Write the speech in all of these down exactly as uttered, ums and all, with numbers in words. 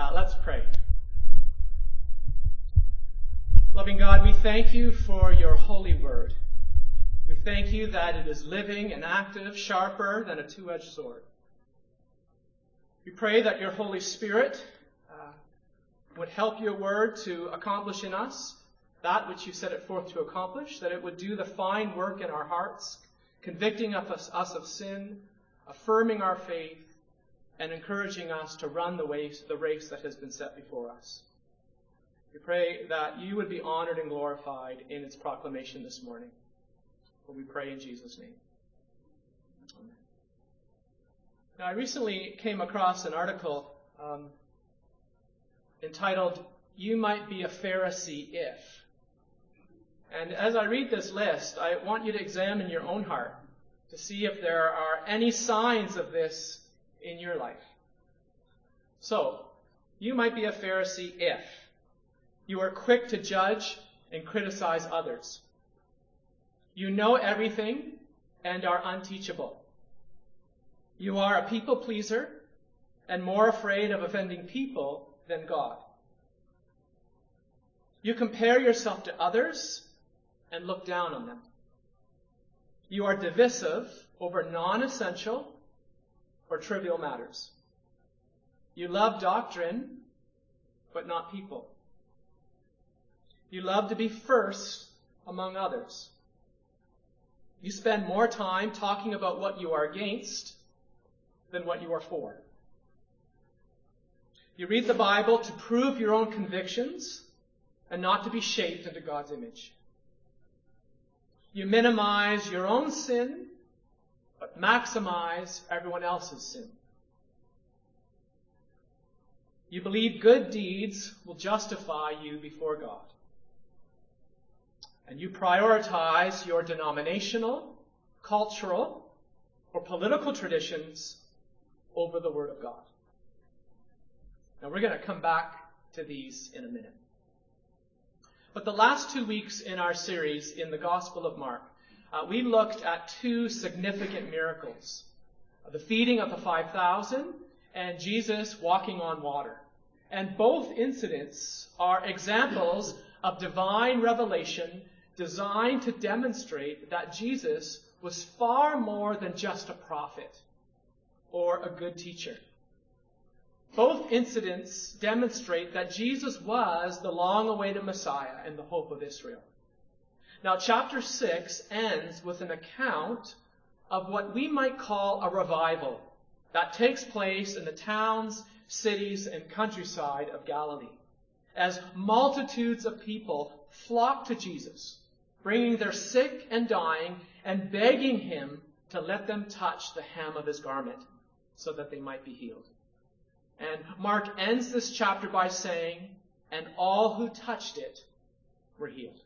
Uh, let's pray. Loving God, we thank you for your holy word. We thank you that it is living and active, sharper than a two-edged sword. We pray that your Holy Spirit uh, would help your word to accomplish in us that which you set it forth to accomplish, that it would do the fine work in our hearts, convicting of us, us of sin, affirming our faith, and encouraging us to run the race, the race that has been set before us. We pray that you would be honored and glorified in its proclamation this morning. For we pray in Jesus' name. Amen. Now, I recently came across an article um, entitled, "You Might Be a Pharisee If." And as I read this list, I want you to examine your own heart to see if there are any signs of this in your life. So, you might be a Pharisee if you are quick to judge and criticize others. You know everything and are unteachable. You are a people pleaser and more afraid of offending people than God. You compare yourself to others and look down on them. You are divisive over non-essential or trivial matters. You love doctrine, but not people. You love to be first among others. You spend more time talking about what you are against than what you are for. You read the Bible to prove your own convictions and not to be shaped into God's image. You minimize your own sin, but maximize everyone else's sin. You believe good deeds will justify you before God. And you prioritize your denominational, cultural, or political traditions over the Word of God. Now, we're going to come back to these in a minute. But the last two weeks in our series in the Gospel of Mark, uh, we looked at two significant miracles. The feeding of the five thousand and Jesus walking on water. And both incidents are examples of divine revelation designed to demonstrate that Jesus was far more than just a prophet or a good teacher. Both incidents demonstrate that Jesus was the long-awaited Messiah and the hope of Israel. Now, chapter six ends with an account of what we might call a revival that takes place in the towns, cities, and countryside of Galilee, as multitudes of people flock to Jesus, bringing their sick and dying and begging him to let them touch the hem of his garment so that they might be healed. And Mark ends this chapter by saying, "And all who touched it were healed."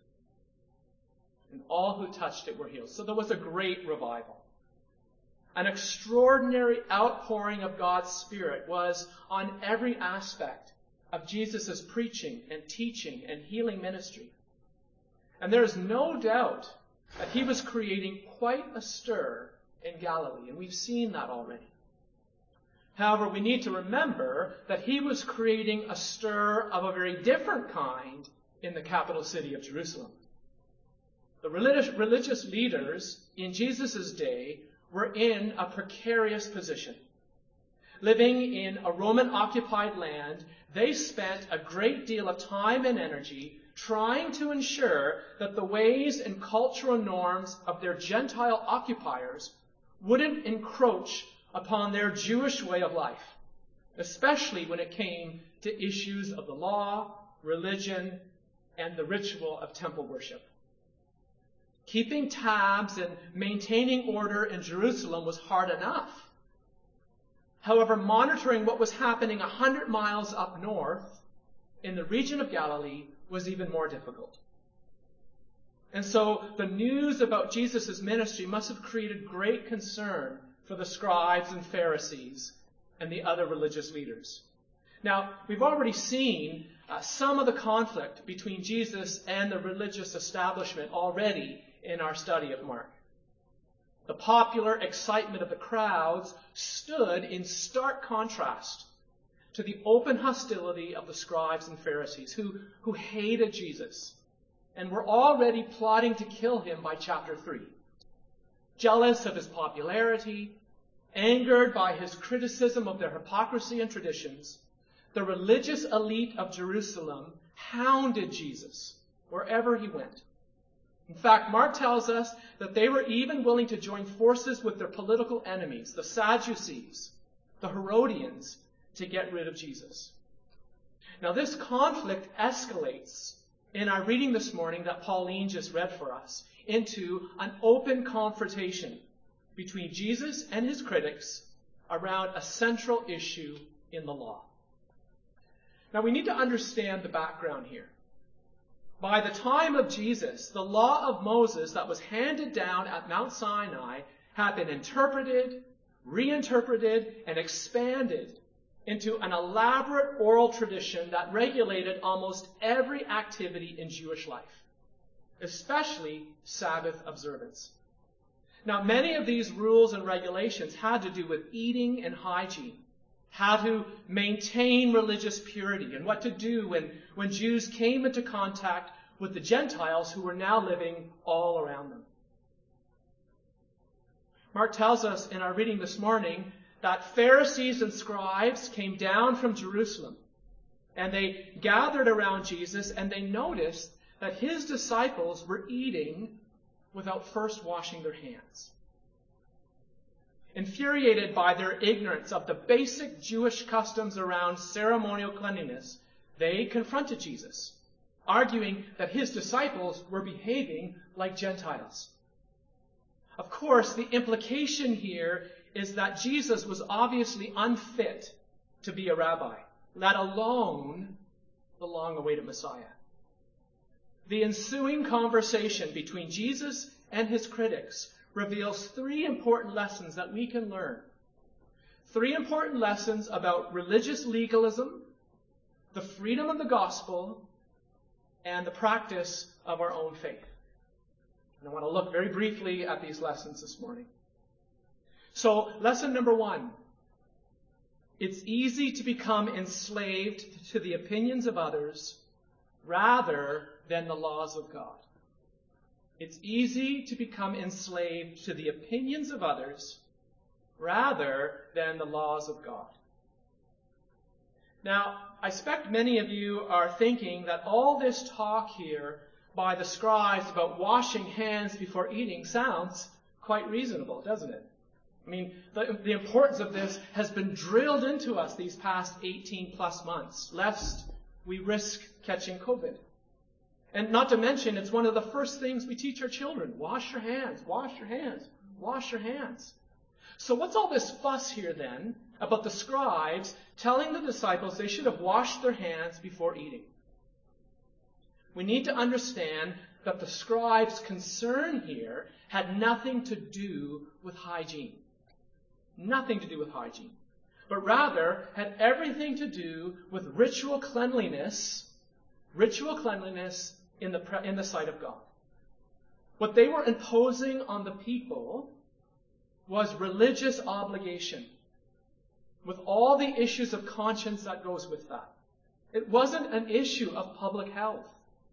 And all who touched it were healed. So there was a great revival. An extraordinary outpouring of God's Spirit was on every aspect of Jesus' preaching and teaching and healing ministry. And there is no doubt that he was creating quite a stir in Galilee, and we've seen that already. However, we need to remember that he was creating a stir of a very different kind in the capital city of Jerusalem. The religious, religious leaders in Jesus' day were in a precarious position. Living in a Roman-occupied land, they spent a great deal of time and energy trying to ensure that the ways and cultural norms of their Gentile occupiers wouldn't encroach upon their Jewish way of life, especially when it came to issues of the law, religion, and the ritual of temple worship. Keeping tabs and maintaining order in Jerusalem was hard enough. However, monitoring what was happening a hundred miles up north in the region of Galilee was even more difficult. And so the news about Jesus' ministry must have created great concern for the scribes and Pharisees and the other religious leaders. Now, we've already seen uh, some of the conflict between Jesus and the religious establishment already in our study of Mark. The popular excitement of the crowds stood in stark contrast to the open hostility of the scribes and Pharisees who, who hated Jesus and were already plotting to kill him by chapter three. Jealous of his popularity, angered by his criticism of their hypocrisy and traditions, the religious elite of Jerusalem hounded Jesus wherever he went. In fact, Mark tells us that they were even willing to join forces with their political enemies, the Sadducees, the Herodians, to get rid of Jesus. Now, this conflict escalates in our reading this morning that Pauline just read for us into an open confrontation between Jesus and his critics around a central issue in the law. Now, we need to understand the background here. By the time of Jesus, the law of Moses that was handed down at Mount Sinai had been interpreted, reinterpreted, and expanded into an elaborate oral tradition that regulated almost every activity in Jewish life, especially Sabbath observance. Now, many of these rules and regulations had to do with eating and hygiene, how to maintain religious purity, and what to do when, when Jews came into contact with the Gentiles who were now living all around them. Mark tells us in our reading this morning that Pharisees and scribes came down from Jerusalem, and they gathered around Jesus, and they noticed that his disciples were eating without first washing their hands. Infuriated by their ignorance of the basic Jewish customs around ceremonial cleanliness, they confronted Jesus, arguing that his disciples were behaving like Gentiles. Of course, the implication here is that Jesus was obviously unfit to be a rabbi, let alone the long-awaited Messiah. The ensuing conversation between Jesus and his critics reveals three important lessons that we can learn. Three important lessons about religious legalism, the freedom of the gospel, and the practice of our own faith. And I want to look very briefly at these lessons this morning. So, lesson number one. It's easy to become enslaved to the opinions of others rather than the laws of God. It's easy to become enslaved to the opinions of others rather than the laws of God. Now, I expect many of you are thinking that all this talk here by the scribes about washing hands before eating sounds quite reasonable, doesn't it? I mean, the, the importance of this has been drilled into us these past eighteen plus months, lest we risk catching COVID. And not to mention, it's one of the first things we teach our children. Wash your hands, wash your hands, wash your hands. So what's all this fuss here then about the scribes telling the disciples they should have washed their hands before eating? We need to understand that the scribes' concern here had nothing to do with hygiene. Nothing to do with hygiene. But rather had everything to do with ritual cleanliness, ritual cleanliness in the, in the sight of God. What they were imposing on the people was religious obligation, with all the issues of conscience that goes with that. It wasn't an issue of public health,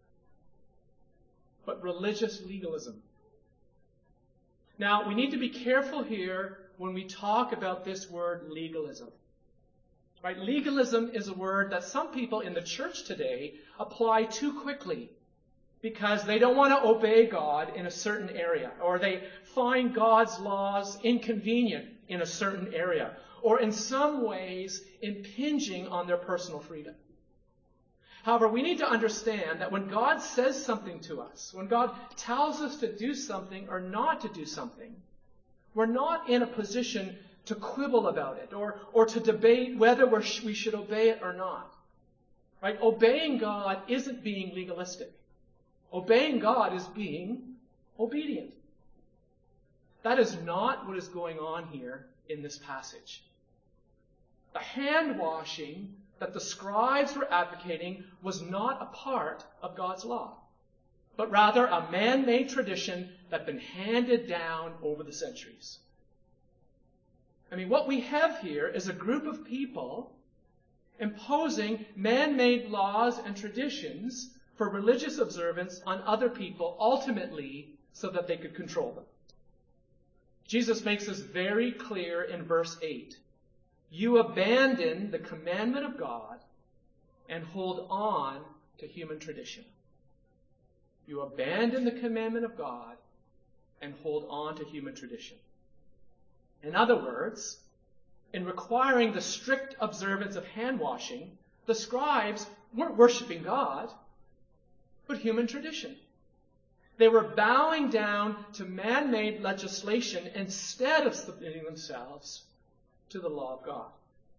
but religious legalism. Now, we need to be careful here when we talk about this word legalism. Right? Legalism is a word that some people in the church today apply too quickly because they don't want to obey God in a certain area, or they find God's laws inconvenient in a certain area, or in some ways impinging on their personal freedom. However, we need to understand that when God says something to us, when God tells us to do something or not to do something, we're not in a position to quibble about it or, or to debate whether we're, we should obey it or not. Right? Obeying God isn't being legalistic. Obeying God is being obedient. That is not what is going on here in this passage. The hand washing that the scribes were advocating was not a part of God's law, but rather a man-made tradition that had been handed down over the centuries. I mean, what we have here is a group of people, imposing man-made laws and traditions for religious observance on other people, ultimately so that they could control them. Jesus makes this very clear in verse eight. You abandon the commandment of God and hold on to human tradition. You abandon the commandment of God and hold on to human tradition. In other words, in requiring the strict observance of hand washing, the scribes weren't worshiping God, but human tradition. They were bowing down to man-made legislation instead of submitting themselves to the law of God.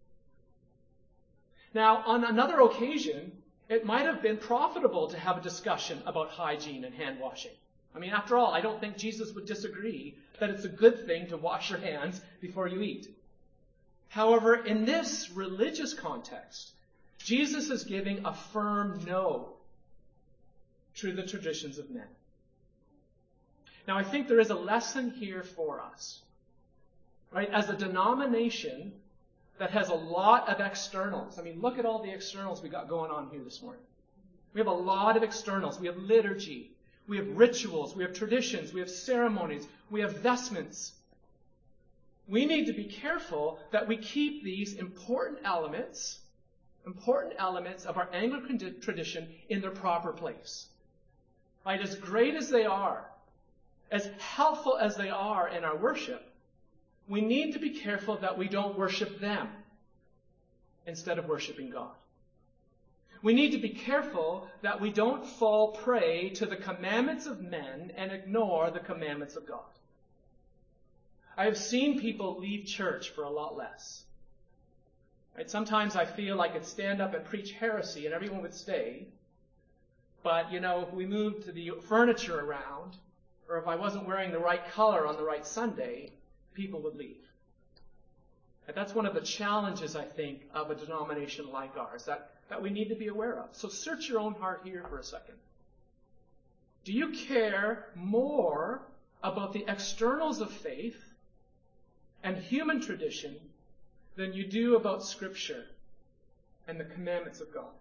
Now, on another occasion, it might have been profitable to have a discussion about hygiene and hand washing. I mean, after all, I don't think Jesus would disagree that it's a good thing to wash your hands before you eat. However, in this religious context, Jesus is giving a firm no to the traditions of men. Now, I think there is a lesson here for us. Right? As a denomination that has a lot of externals. I mean, look at all the externals we got going on here this morning. We have a lot of externals. We have liturgy. We have rituals. We have traditions. We have ceremonies. We have vestments. We need to be careful that we keep these important elements, important elements of our Anglican tradition in their proper place. Right? As great as they are, as helpful as they are in our worship, we need to be careful that we don't worship them instead of worshiping God. We need to be careful that we don't fall prey to the commandments of men and ignore the commandments of God. I have seen people leave church for a lot less. Right? Sometimes I feel I could stand up and preach heresy and everyone would stay. But, you know, if we moved the furniture around, or if I wasn't wearing the right color on the right Sunday, people would leave. And that's one of the challenges, I think, of a denomination like ours, that, that we need to be aware of. So search your own heart here for a second. Do you care more about the externals of faith and human tradition than you do about Scripture and the commandments of God?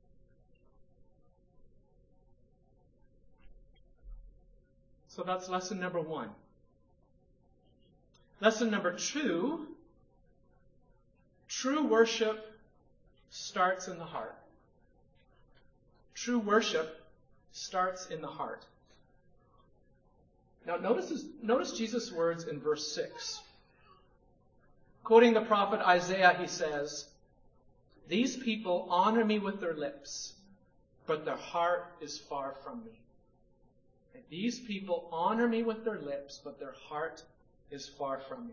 So that's lesson number one. Lesson number two, true worship starts in the heart. True worship starts in the heart. Now notice, notice Jesus' words in verse six. Quoting the prophet Isaiah, he says, "These people honor me with their lips, but their heart is far from me." And these people honor me with their lips, but their heart is far from me.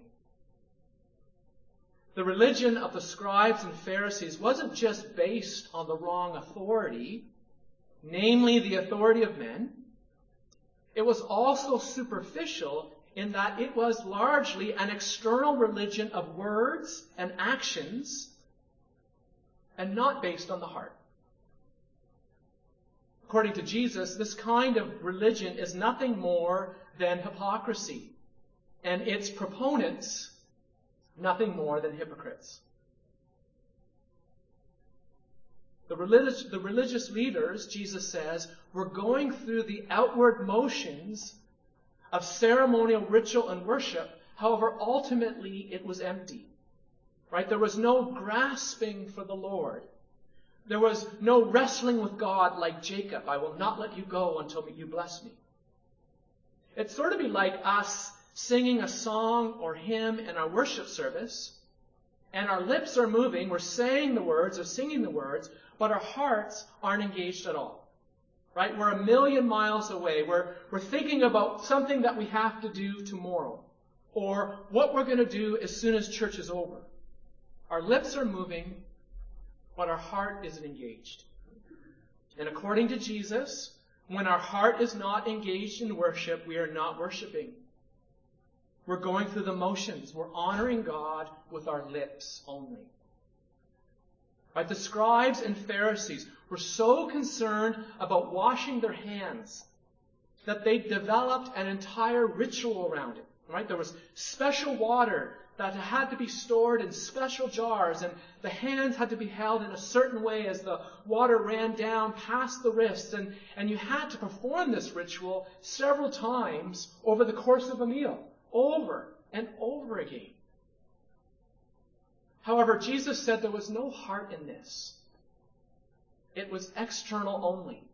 The religion of the scribes and Pharisees wasn't just based on the wrong authority, namely the authority of men. It was also superficial in that it was largely an external religion of words and actions and not based on the heart. According to Jesus, this kind of religion is nothing more than hypocrisy, and its proponents nothing more than hypocrites. The religious, the religious leaders, Jesus says, were going through the outward motions of ceremonial ritual and worship. However, ultimately it was empty. Right? There was no grasping for the Lord. There was no wrestling with God like Jacob. I will not let you go until you bless me. It's sort of be like us singing a song or hymn in our worship service, and our lips are moving, we're saying the words or singing the words, but our hearts aren't engaged at all. Right? We're a million miles away. We're, we're thinking about something that we have to do tomorrow, or what we're going to do as soon as church is over. Our lips are moving, but our heart isn't engaged. And according to Jesus, when our heart is not engaged in worship, we are not worshiping. We're going through the motions. We're honoring God with our lips only. Right? The scribes and Pharisees were so concerned about washing their hands that they developed an entire ritual around it. Right? There was special water that had to be stored in special jars, and the hands had to be held in a certain way as the water ran down past the wrists, and, and you had to perform this ritual several times over the course of a meal, over and over again. However, Jesus said there was no heart in this. It was external only.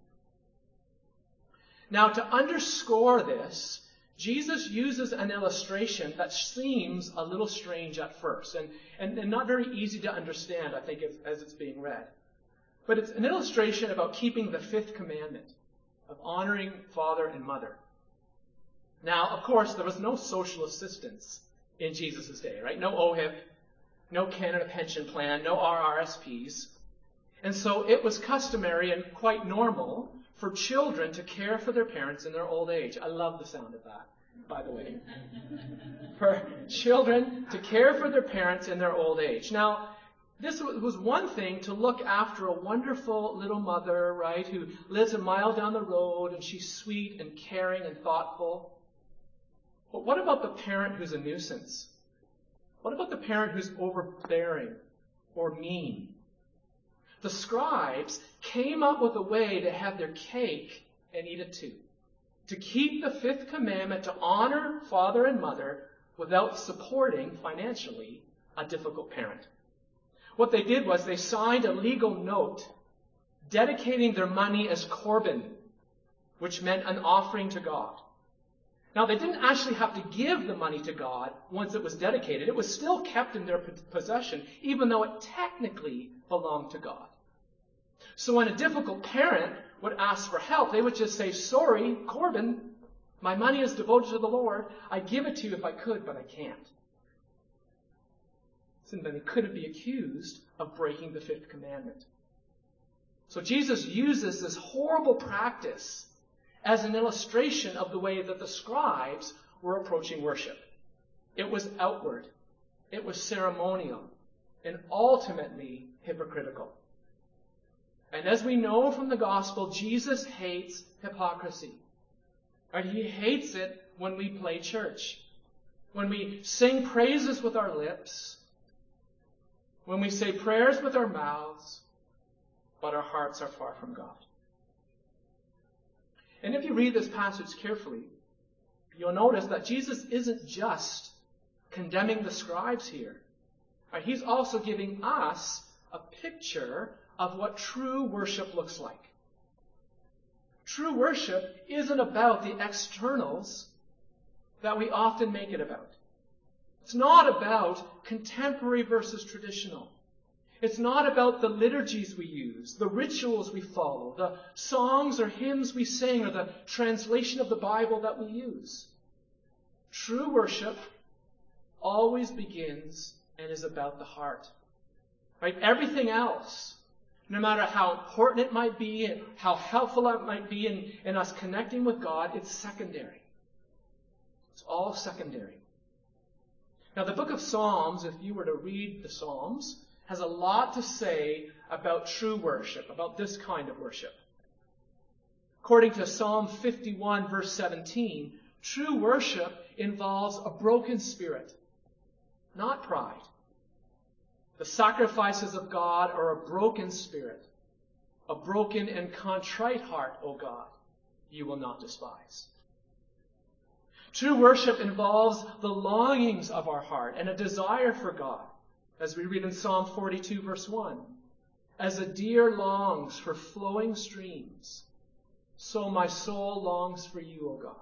Now, to underscore this, Jesus uses an illustration that seems a little strange at first, and, and, and not very easy to understand, I think, as, as it's being read. But it's an illustration about keeping the fifth commandment of honoring father and mother. Now, of course, there was no social assistance in Jesus' day, right? No O H I P, no Canada Pension Plan, no R R S Ps. And so it was customary and quite normal for children to care for their parents in their old age. I love the sound of that, by the way. For children to care for their parents in their old age. Now, this was one thing to look after a wonderful little mother, right, who lives a mile down the road and she's sweet and caring and thoughtful. But what about the parent who's a nuisance? What about the parent who's overbearing or mean? The scribes came up with a way to have their cake and eat it too. To keep the fifth commandment to honor father and mother without supporting financially a difficult parent. What they did was they signed a legal note dedicating their money as korban, which meant an offering to God. Now, they didn't actually have to give the money to God once it was dedicated. It was still kept in their possession, even though it technically belonged to God. So when a difficult parent would ask for help, they would just say, sorry, Korban, my money is devoted to the Lord. I'd give it to you if I could, but I can't. So then they couldn't be accused of breaking the fifth commandment. So Jesus uses this horrible practice as an illustration of the way that the scribes were approaching worship. It was outward, it was ceremonial, and ultimately hypocritical. And as we know from the gospel, Jesus hates hypocrisy. Right? He hates it when we play church, when we sing praises with our lips, when we say prayers with our mouths, but our hearts are far from God. And if you read this passage carefully, you'll notice that Jesus isn't just condemning the scribes here. Right? He's also giving us a picture of what true worship looks like. True worship isn't about the externals that we often make it about. It's not about contemporary versus traditional. It's not about the liturgies we use, the rituals we follow, the songs or hymns we sing, or the translation of the Bible that we use. True worship always begins and is about the heart. Right? Everything else, no matter how important it might be and how helpful it might be in, in us connecting with God, it's secondary. It's all secondary. Now, the book of Psalms, if you were to read the Psalms, has a lot to say about true worship, about this kind of worship. According to Psalm fifty-one, verse seventeen, true worship involves a broken spirit, not pride. The sacrifices of God are a broken spirit, a broken and contrite heart, O God, you will not despise. True worship involves the longings of our heart and a desire for God. As we read in Psalm forty-two, verse one, as a deer longs for flowing streams, so my soul longs for you, O God.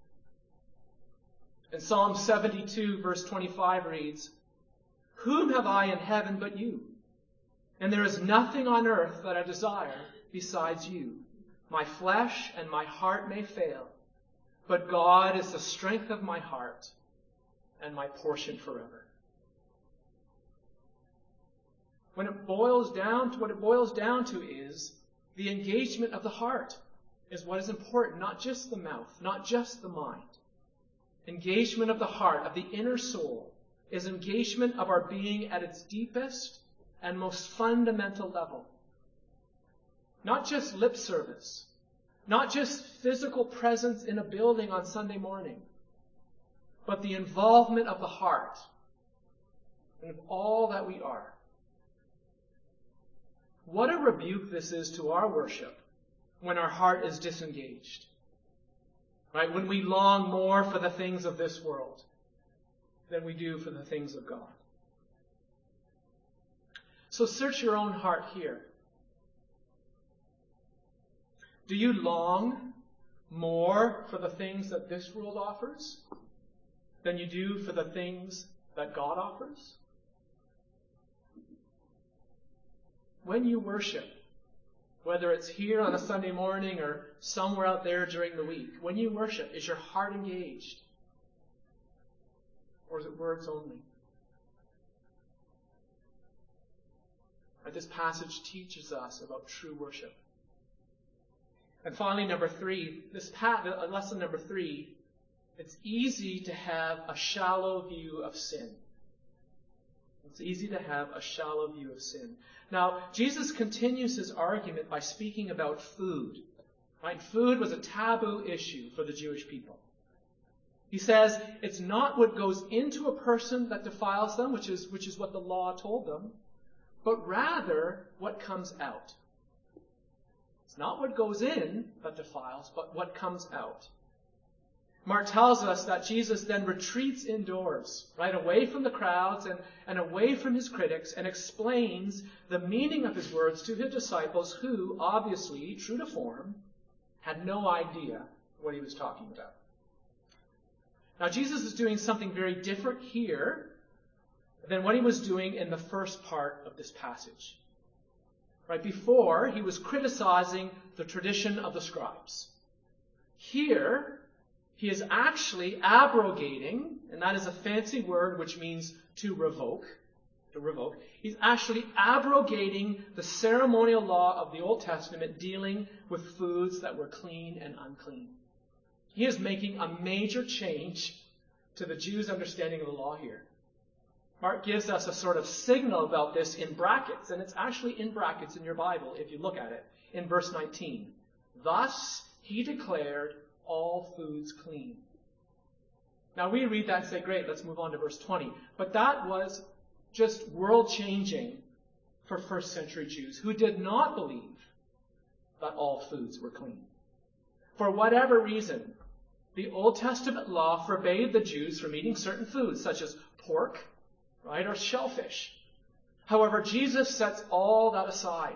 And Psalm seventy-two, verse twenty-five reads, whom have I in heaven but you? And there is nothing on earth that I desire besides you. My flesh and my heart may fail, but God is the strength of my heart and my portion forever. When it boils down to what it boils down to is the engagement of the heart is what is important, not just the mouth, not just the mind. Engagement of the heart, of the inner soul, is engagement of our being at its deepest and most fundamental level. Not just lip service, not just physical presence in a building on Sunday morning, but the involvement of the heart and of all that we are. What a rebuke this is to our worship when our heart is disengaged. Right? When we long more for the things of this world than we do for the things of God. So search your own heart here. Do you long more for the things that this world offers than you do for the things that God offers? When you worship, whether it's here on a Sunday morning or somewhere out there during the week, when you worship, is your heart engaged? Or is it words only? This passage teaches us about true worship. And finally, number three, this pa- lesson number three, it's easy to have a shallow view of sin. It's easy to have a shallow view of sin. Now, Jesus continues his argument by speaking about food. Right? Food was a taboo issue for the Jewish people. He says it's not what goes into a person that defiles them, which is, which is what the law told them, but rather what comes out. It's not what goes in that defiles, but what comes out. Mark tells us that Jesus then retreats indoors, right, away from the crowds and, and away from his critics, and explains the meaning of his words to his disciples who, obviously, true to form, had no idea what he was talking about. Now, Jesus is doing something very different here than what he was doing in the first part of this passage. Right before, he was criticizing the tradition of the scribes. Here, he is actually abrogating, and that is a fancy word which means to revoke, to revoke. He's actually abrogating the ceremonial law of the Old Testament dealing with foods that were clean and unclean. He is making a major change to the Jews' understanding of the law here. Mark gives us a sort of signal about this in brackets, and it's actually in brackets in your Bible if you look at it, in verse nineteen. Thus he declared all foods clean. Now we read that and say, great, let's move on to verse twenty. But that was just world-changing for first century Jews who did not believe that all foods were clean. For whatever reason, the Old Testament law forbade the Jews from eating certain foods, such as pork, right, or shellfish. However, Jesus sets all that aside.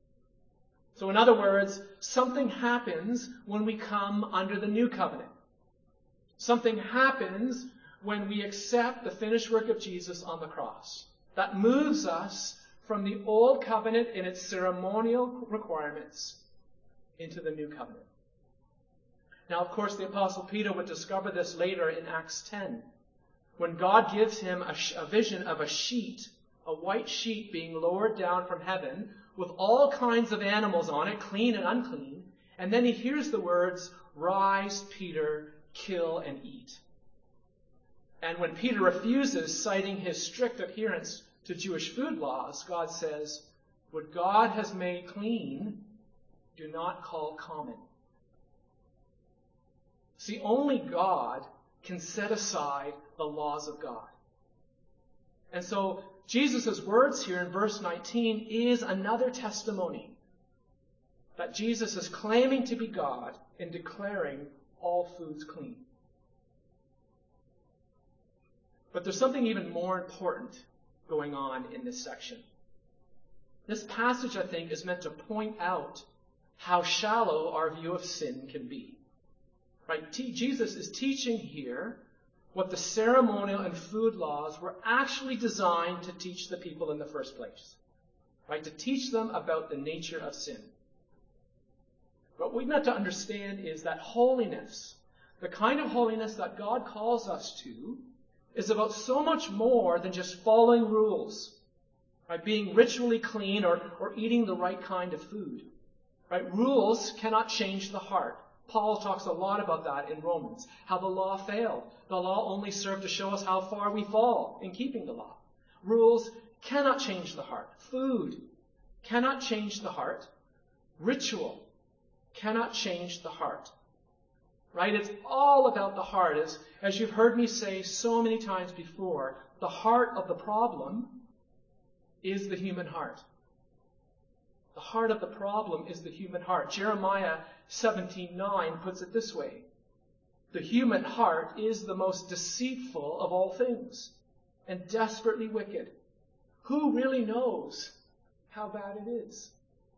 So in other words, something happens when we come under the new covenant. Something happens when we accept the finished work of Jesus on the cross. That moves us from the old covenant in its ceremonial requirements into the new covenant. Now, of course, the Apostle Peter would discover this later in Acts ten, when God gives him a, sh- a vision of a sheet, a white sheet being lowered down from heaven with all kinds of animals on it, clean and unclean. And then he hears the words, "Rise, Peter, kill and eat." And when Peter refuses, citing his strict adherence to Jewish food laws, God says, "What God has made clean, do not call common." See, only God can set aside the laws of God. And so Jesus' words here in verse nineteen is another testimony that Jesus is claiming to be God in declaring all foods clean. But there's something even more important going on in this section. This passage, I think, is meant to point out how shallow our view of sin can be. Right? T- Jesus is teaching here what the ceremonial and food laws were actually designed to teach the people in the first place. Right? To teach them about the nature of sin. What we meant to understand is that holiness, the kind of holiness that God calls us to, is about so much more than just following rules. Right? Being ritually clean or, or eating the right kind of food. Right? Rules cannot change the heart. Paul talks a lot about that in Romans, how the law failed. The law only served to show us how far we fall in keeping the law. Rules cannot change the heart. Food cannot change the heart. Ritual cannot change the heart. Right? It's all about the heart. As, as you've heard me say so many times before, the heart of the problem is the human heart. The heart of the problem is the human heart. Jeremiah seventeen nine puts it this way. The human heart is the most deceitful of all things and desperately wicked. Who really knows how bad it is?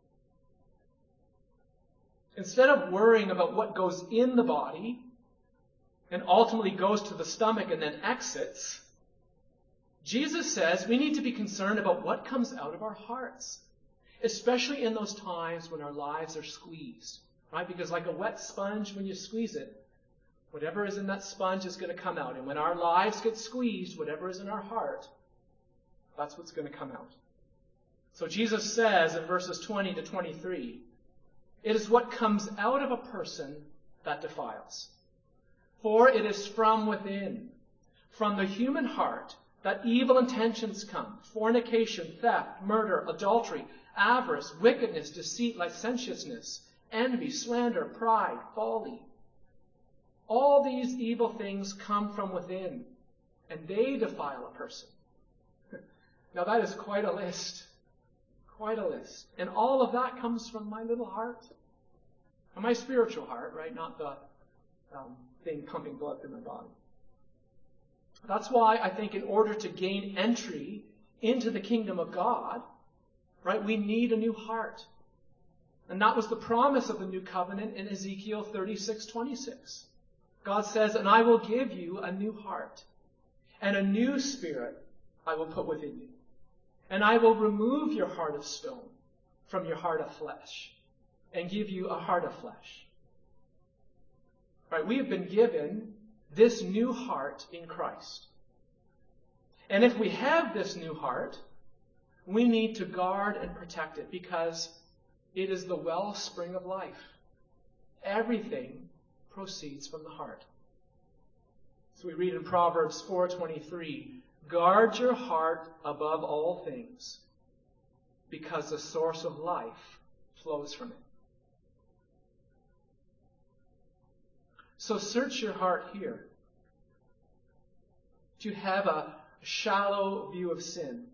Instead of worrying about what goes in the body and ultimately goes to the stomach and then exits, Jesus says we need to be concerned about what comes out of our hearts, especially in those times when our lives are squeezed, right? Because like a wet sponge, when you squeeze it, whatever is in that sponge is going to come out. And when our lives get squeezed, whatever is in our heart, that's what's going to come out. So Jesus says in verses twenty to twenty-three, it is what comes out of a person that defiles. For it is from within, from the human heart, that evil intentions come. Fornication, theft, murder, adultery, avarice, wickedness, deceit, licentiousness, envy, slander, pride, folly. All these evil things come from within, and they defile a person. Now that is quite a list. Quite a list. And all of that comes from my little heart. And my spiritual heart, right? Not the um, thing pumping blood through my body. That's why I think in order to gain entry into the kingdom of God, right, we need a new heart. And that was the promise of the new covenant in Ezekiel thirty-six twenty-six. God says, and I will give you a new heart, and a new spirit I will put within you. And I will remove your heart of stone from your heart of flesh, and give you a heart of flesh. Right? We have been given this new heart in Christ. And if we have this new heart, we need to guard and protect it because it is the wellspring of life. Everything proceeds from the heart. So we read in Proverbs four twenty-three, guard your heart above all things, because the source of life flows from it. So search your heart here. Do you have a shallow view of sin?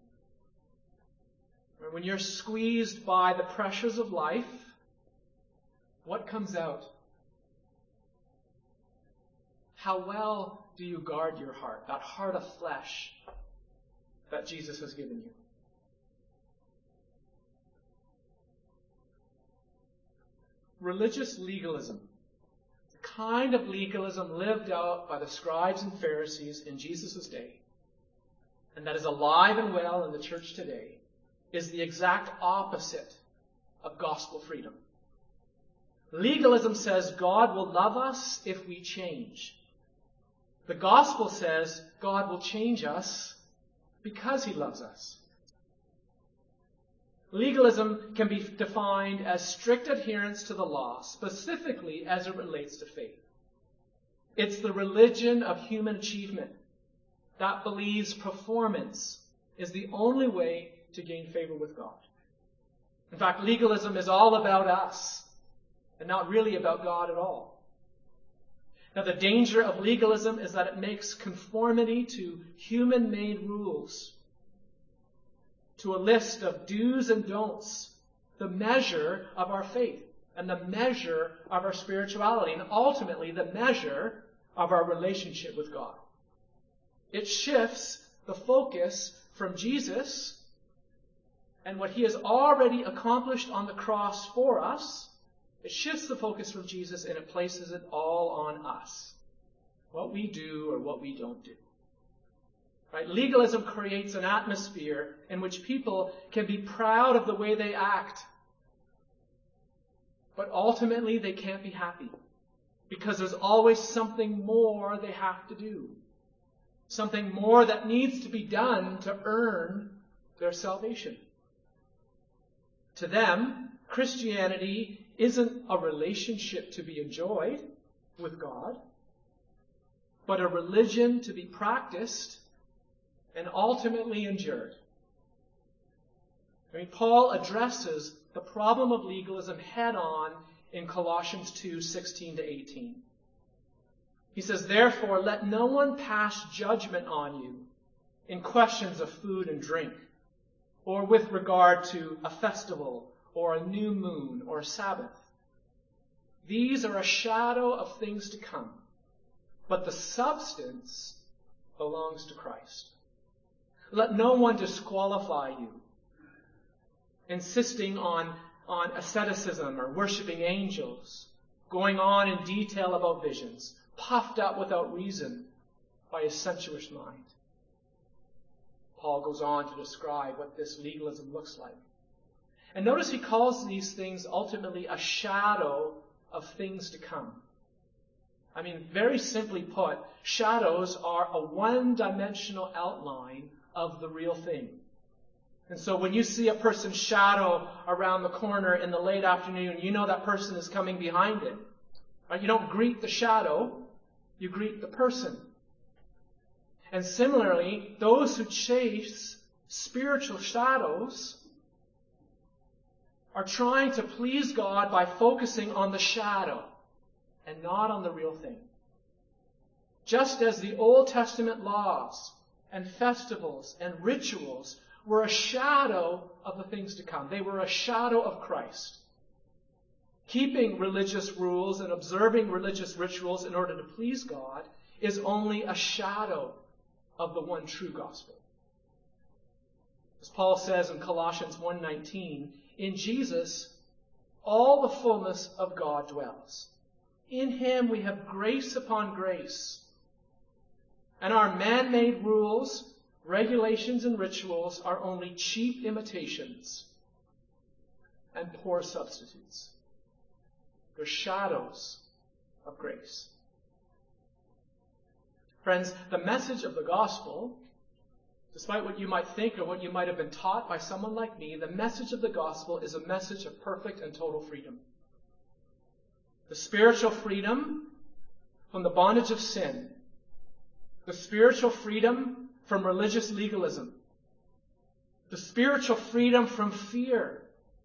When you're squeezed by the pressures of life, what comes out? How well do you guard your heart, that heart of flesh that Jesus has given you? Religious legalism, the kind of legalism lived out by the scribes and Pharisees in Jesus' day, and that is alive and well in the church today, is the exact opposite of gospel freedom. Legalism says God will love us if we change. The gospel says God will change us because he loves us. Legalism can be defined as strict adherence to the law, specifically as it relates to faith. It's the religion of human achievement that believes performance is the only way to gain favor with God. In fact, legalism is all about us and not really about God at all. Now, the danger of legalism is that it makes conformity to human-made rules, to a list of do's and don'ts, the measure of our faith and the measure of our spirituality, and ultimately the measure of our relationship with God. It shifts the focus from Jesus and what he has already accomplished on the cross for us. It shifts the focus from Jesus and it places it all on us. What we do or what we don't do. Right? Legalism creates an atmosphere in which people can be proud of the way they act. But ultimately they can't be happy. Because there's always something more they have to do. Something more that needs to be done to earn their salvation. To them, Christianity isn't a relationship to be enjoyed with God, but a religion to be practiced and ultimately endured. I mean, Paul addresses the problem of legalism head on in Colossians two sixteen to eighteen. He says, therefore, let no one pass judgment on you in questions of food and drink, or with regard to a festival, or a new moon, or Sabbath. These are a shadow of things to come, but the substance belongs to Christ. Let no one disqualify you, insisting on, on asceticism or worshiping angels, going on in detail about visions, puffed up without reason by his sensuous mind. Paul goes on to describe what this legalism looks like. And notice he calls these things ultimately a shadow of things to come. I mean, very simply put, shadows are a one-dimensional outline of the real thing. And so when you see a person's shadow around the corner in the late afternoon, you know that person is coming behind it. Right? You don't greet the shadow, you greet the person. And similarly, those who chase spiritual shadows are trying to please God by focusing on the shadow and not on the real thing. Just as the Old Testament laws and festivals and rituals were a shadow of the things to come. They were a shadow of Christ. Keeping religious rules and observing religious rituals in order to please God is only a shadow of the one true gospel. As Paul says in Colossians one nineteen, in Jesus, all the fullness of God dwells. In him we have grace upon grace. And our man-made rules, regulations, and rituals are only cheap imitations and poor substitutes. They're shadows of grace. Friends, the message of the gospel, despite what you might think or what you might have been taught by someone like me, the message of the gospel is a message of perfect and total freedom. The spiritual freedom from the bondage of sin. The spiritual freedom from religious legalism. The spiritual freedom from fear.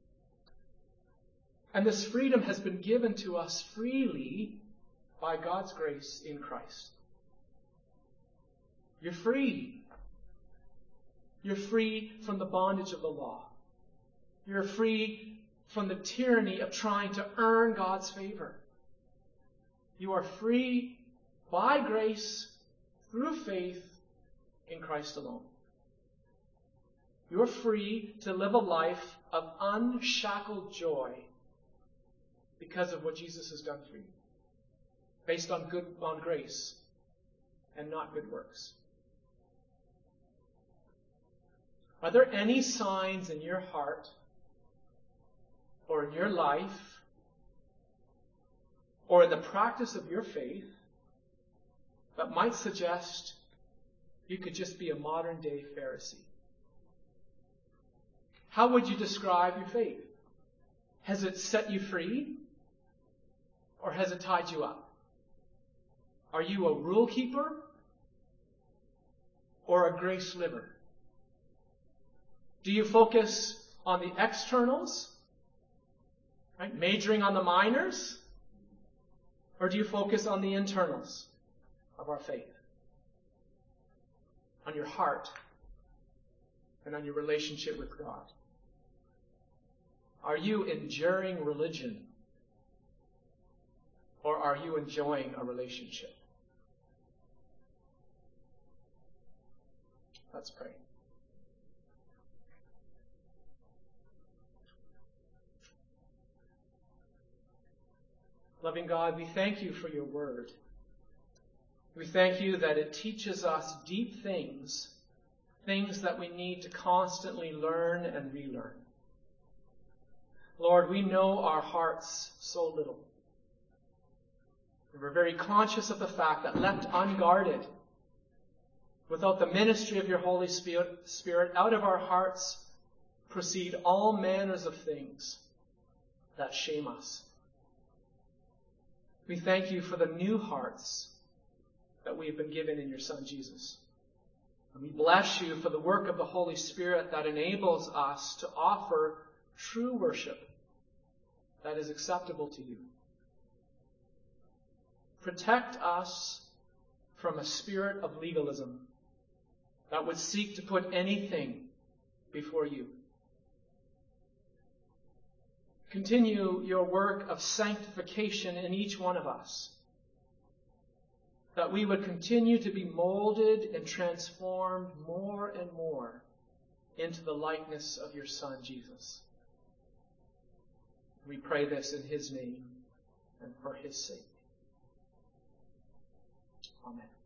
And this freedom has been given to us freely by God's grace in Christ. You're free. You're free from the bondage of the law. You're free from the tyranny of trying to earn God's favor. You are free by grace through faith in Christ alone. You're free to live a life of unshackled joy because of what Jesus has done for you, based on good on grace and not good works. Are there any signs in your heart or in your life or in the practice of your faith that might suggest you could just be a modern-day Pharisee? How would you describe your faith? Has it set you free or has it tied you up? Are you a rule keeper or a grace liver? Do you focus on the externals, right? Majoring on the minors? Or do you focus on the internals of our faith? On your heart and on your relationship with God? Are you enduring religion? Or are you enjoying a relationship? Let's pray. Loving God, we thank you for your word. We thank you that it teaches us deep things, things that we need to constantly learn and relearn. Lord, we know our hearts so little. We're very conscious of the fact that left unguarded, without the ministry of your Holy Spirit, out of our hearts proceed all manners of things that shame us. We thank you for the new hearts that we have been given in your Son, Jesus. And we bless you for the work of the Holy Spirit that enables us to offer true worship that is acceptable to you. protect us from a spirit of legalism that would seek to put anything before you. Continue your work of sanctification in each one of us, that we would continue to be molded and transformed more and more into the likeness of your Son, Jesus. We pray this in his name and for his sake. Amen.